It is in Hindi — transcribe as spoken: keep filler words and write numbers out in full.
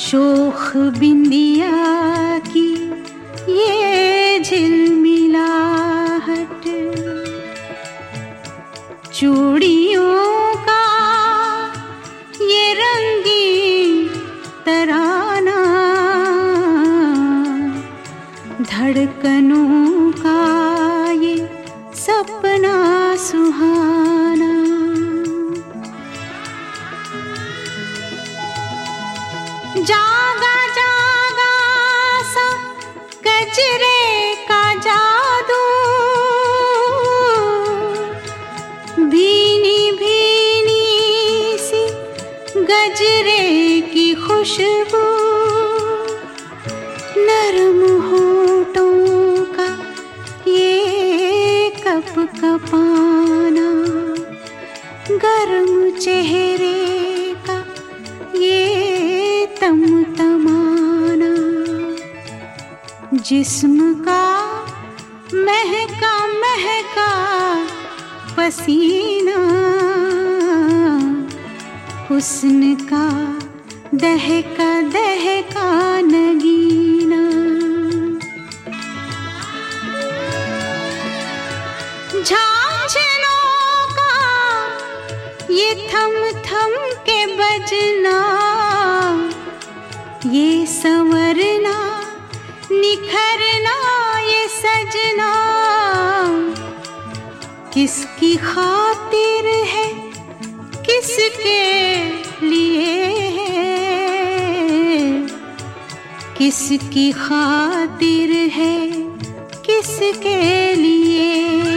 शोख बिंदिया की ये झिलमिलाहट, चूड़ियों का ये रंगीन तराना, धड़कनों का ये सपना सुहाना। जागा जागा सा गजरे का जादू, भीनी भीनी सी गजरे की खुशबू, नरम होठों का ये कप कपाना, गर्म चेहरे का ये तमतमाना, जिस्म का महका महका पसीना, हुस्न का दहका दहका नगीना। झांझनों का ये थम थम के बजना, ये संवरना निखरना ये सजना, किसकी खातिर है किसके लिए है, किसकी खातिर है किसके लिए।